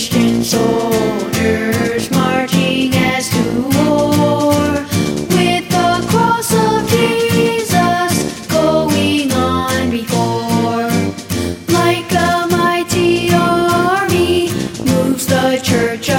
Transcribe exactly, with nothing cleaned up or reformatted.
Christian soldiers marching as to war, with the cross of Jesus going on before. Like a mighty army moves the church